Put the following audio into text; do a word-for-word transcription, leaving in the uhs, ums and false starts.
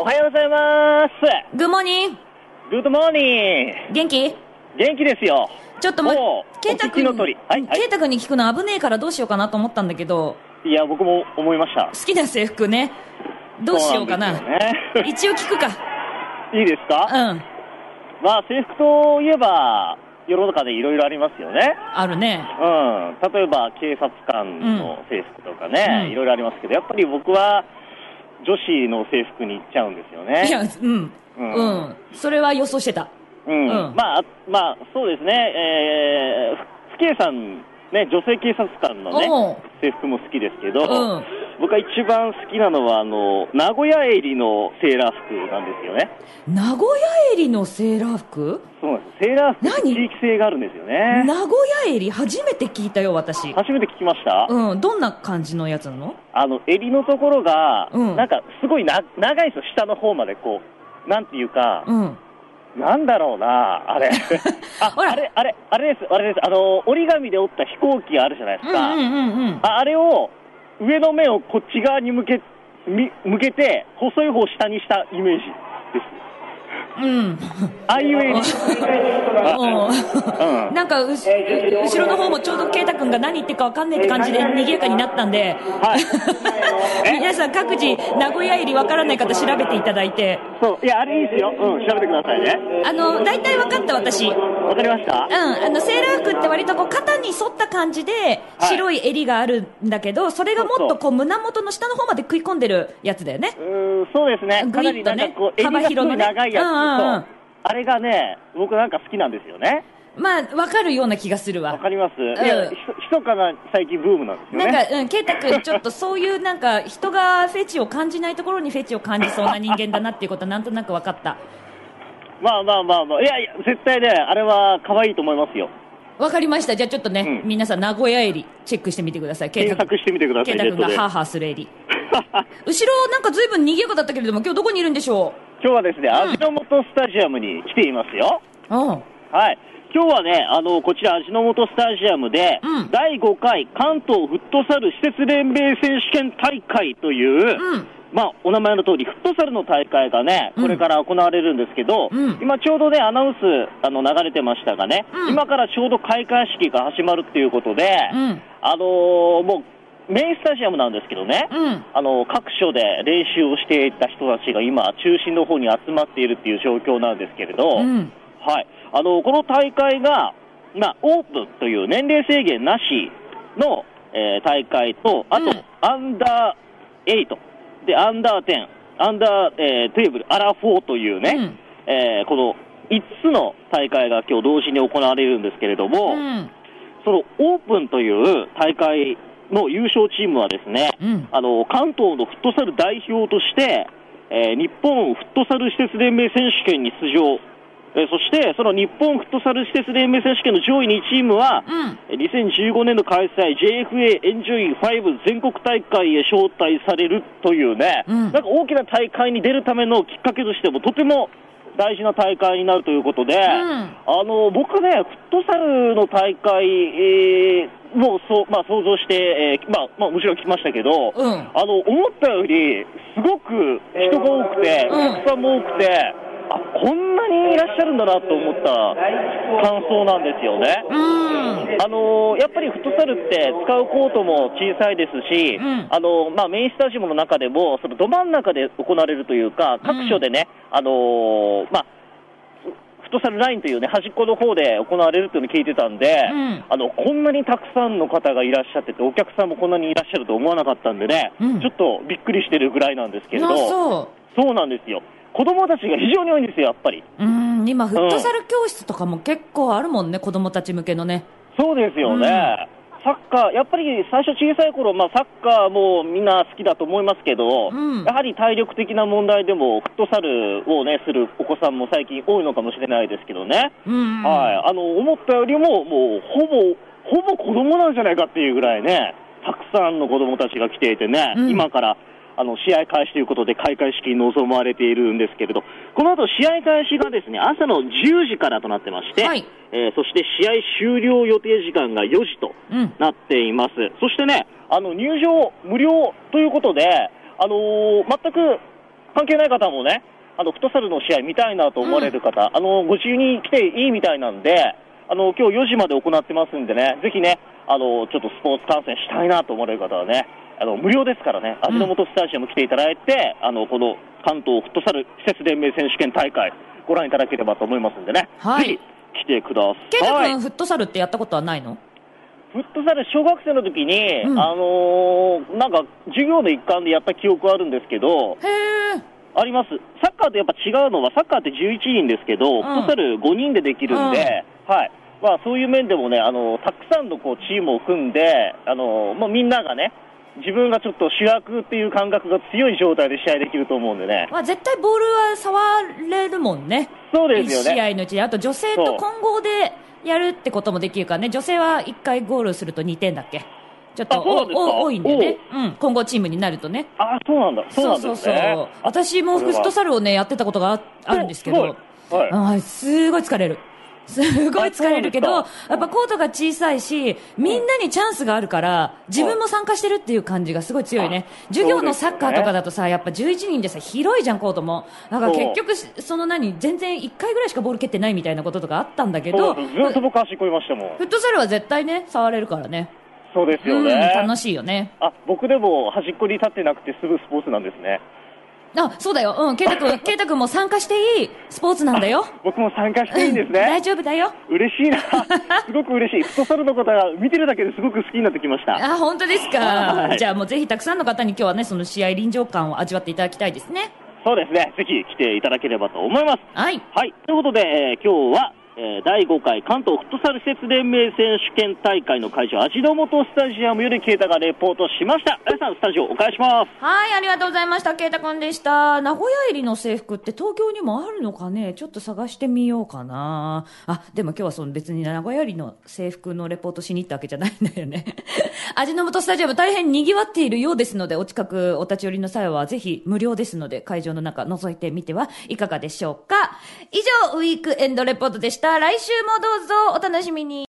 おはようございます。 グッモーニング。 グッドモーニング。 元気？ 元気ですよ。 ちょっとま、ケイタ君、 はいはい、 ケイタ君に聞くの危ねえからどうしようかなと思ったんだけど。 いや、僕も思いました。 好きな制服ね。どうしようかな。 ね、 一応聞くか。 いいですか？ うん。 まあ、制服といえば、世の中でいろいろありますよね。 あるね。 うん。例えば、警察官の制服とかね、いろいろありますけど、やっぱり僕は、女子の制服に行っちゃうんですよね。 いや、うん。うん。うん、それは予想してた。 うん。うん、まあ、まあ、そうですね。えー、不敬さん、ね、女性警察官のね、制服も好きですけど、うん、僕は一番好きなのは、あの、名古屋襟のセーラー服なんですよね。 名古屋襟のセーラー服？ そうなんです。セーラー服って地域性があるんですよね。 名古屋襟初めて聞いたよ、私。 初めて聞きました？ うん。どんな感じのやつなの？あの、襟のところが、うん、なんかすごいな長いですよ、下の方までこう、なんていうか、うん、なんだろうな、あれ。あ、あれ、あれ、あれです、あれです。あの、折り紙で折った飛行機あるじゃないですか。 うんうんうんうん、 あ, あれを、上の面をこっち側に向け、向けて、細い方を下にしたイメージです。 うん。 ああいう絵に。 うん。なんかうし、後ろの方もちょうど圭太君が何言ってるか分かんないって感じで賑やかになったんで、はい、皆さん各自名古屋入り分からない方調べていただいて。 そう。いや、あれいいですよ。うん、調べてくださいね。 あの、大体分かった、私。 分かりました？ うん。あの、セーラー服って割とこう肩に沿った感じで白い襟があるんだけど、はい、それがもっとこう胸元の下の方まで食い込んでるやつだよね。 うん、そうですね。かなりなんかこう、襟がすごい長いやつ。うんうんうん、あれがね、僕なんか好きなんですよね。 まあ、わかるような気がするわ。 わかります、うん、いや、ひそかな最近ブームなんですよね。 なんか、うん、ケイタ君、ちょっとそういうなんか、人がフェチを感じないところにフェチを感じそうな人間だなっていうことはなんとなくわかった。 まあまあまあまあ、いやいや、絶対ね、あれは可愛いと思いますよ。 わかりました。じゃあちょっとね、うん、皆さん名古屋襟チェックしてみてください。 検索してみてください。 ケイタ君がハーハーする襟。後ろなんか随分賑やかだったけれども、今日どこにいるんでしょう？ 今日はですね、うん、味の素スタジアムに来ていますよ。 うん、 はい。今日はね、あの、こちら味の素スタジアムで、うん、だいごかい関東フットサル施設連盟選手権大会という、うん、まあ、お名前の通り、フットサルの大会がね、これから行われるんですけど、うん、今ちょうどね、アナウンス、あの、流れてましたがね、うん、今からちょうど開会式が始まるっていうことで、うん、あのー、もう、メインスタジアムなんですけどね、うん、あの、各所で練習をしていた人たちが今、中心の方に集まっているっていう状況なんですけれど、うん、はい。あの、この大会が、まあ、オープンという年齢制限なしの、えー、大会と、あと、うん、アンダーエイト、で、アンダーテン、アンダー、えー、テーブル、アラフォーというね、うん、えー、このいっつの大会が今日同時に行われるんですけれども、うん、そのオープンという大会の優勝チームはですね、うん、あの、関東のフットサル代表として、えー、日本フットサル施設連盟選手権に出場、えー、そしてその日本フットサル施設連盟選手権の上位にチームは、うん、にせんじゅうごねんの開催 ジェイエフエー エンジョイファイブ全国大会へ招待されるというね、うん、なんか大きな大会に出るためのきっかけとしてもとても大事な大会になるということで、うん、あの僕ね、フットサルの大会、えー、もそう、まあ、想像して、えーまあまあ、もちろん来ましたけど、うん、あの思ったよりすごく人が多くて、お客さんも多くて、あ、こんなにいらっしゃるんだなと思った感想なんですよね。うん、あのやっぱりフットサルって使うコートも小さいですし、うん、あのまあ、メインスタジアムの中でもそのど真ん中で行われるというか、各所でね、うん、あのまあ、フットサルラインというね、端っこの方で行われるというのを聞いてたんで、うん、あのこんなにたくさんの方がいらっしゃってて、お客さんもこんなにいらっしゃると思わなかったんでね、うん、ちょっとびっくりしてるぐらいなんですけれど、 そう、 そうなんですよ。子供たちが非常に多いんですよ、やっぱり。 うん、今フットサル教室とかも結構あるもんね、うん、子供たち向けのね。 そうですよね、うん、サッカー、やっぱり最初小さい頃、まあ、サッカーもみんな好きだと思いますけど、うん、やはり体力的な問題でもフットサルをねするお子さんも最近多いのかもしれないですけどね、うん、はい、あの思ったよりももうほぼほぼ子供なんじゃないかっていうぐらいね、たくさんの子供たちが来ていてね、うん、今からあの試合開始ということで開会式に臨まれているんですけれど、この後試合開始がですね、朝のじゅうじからとなってまして、はい、えー、そして試合終了予定時間がよじとなっています、うん、そしてね、あの入場無料ということで、あのー、全く関係ない方もね、あのフットサルの試合見たいなと思われる方、うん、あのご自由に来ていいみたいなんで、あの今日よじまで行ってますんでね、ぜひね、あのちょっとスポーツ観戦したいなと思われる方はね、あの無料ですからね、味の素スタジアム来ていただいて、うん、あのこの関東フットサル施設連盟選手権大会ご覧いただければと思いますんでね、はい、ぜひ来てください。 ケイタ君、フットサルってやったことはないの？ フットサル小学生の時に、うん、あのー、なんか授業の一環でやった記憶はあるんですけど、 へー、 あります。サッカーとやっぱ違うのは、サッカーってじゅういちにんですけど、うん、フットサルごにんでできるんで、うん、はい。まあそういう面でもね、あのたくさんのこうチームを組んで、あのまあ、みんながね、自分がちょっと主役っていう感覚が強い状態で試合できると思うんでね。 まあ、絶対ボールは触れるもんね。 そうですよね。 いち試合のうちに。あと女性と混合でやるってこともできるからね。女性はいっかいゴールするとにてんだっけ。ちょっとお多いんでね。うん。混合チームになるとね。 あ、そうなんだ。そうなんですね。 そうそうそう。私もフットサルをね、やってたことが あ, あるんですけど、はい、あすごい疲れる。すごい疲れるけど、やっぱコートが小さいし、みんなにチャンスがあるから、自分も参加してるっていう感じがすごい強いね。授業のサッカーとかだとさ、やっぱじゅういちにんでさ、広いじゃん、コートも。だから結局、その何、全然いっかいぐらいしかボール蹴ってないみたいなこととかあったんだけど、 ずっと僕足こいましたもん。 フットサルは絶対ね、触れるからね。 そうですよね。 うん、楽しいよね。 あ、僕でも端っこに立ってなくてすぐスポーツなんですね。 あ、そうだよ。うん、ケイタ君、ケイタ君も参加していいスポーツなんだよ。 僕も参加していいんですね。 うん、大丈夫だよ。 嬉しいな。すごく嬉しい。フットサルの方が見てるだけですごく好きになってきました。 あ、本当ですか。はい、じゃあもうぜひたくさんの方に今日はね、その試合臨場感を味わっていただきたいですね。 そうですね。ぜひ来ていただければと思います。 はい。 はい。ということで、えー、今日は、えー、だいごかい関東フットサル施設連盟選手権大会の会場、味の素スタジアムよりケイタがレポートしました。皆さん、スタジオお返しします。 はい、ありがとうございました。ケイタ君でした。名古屋入りの制服って東京にもあるのかね、ちょっと探してみようかな。あ、でも今日はその別に名古屋入りの制服のレポートしに行ったわけじゃないんだよね。味の素スタジアム大変賑わっているようですので、お近くお立ち寄りの際はぜひ無料ですので、会場の中覗いてみてはいかがでしょうか。以上、ウィークエンドレポートでした。来週もどうぞお楽しみに。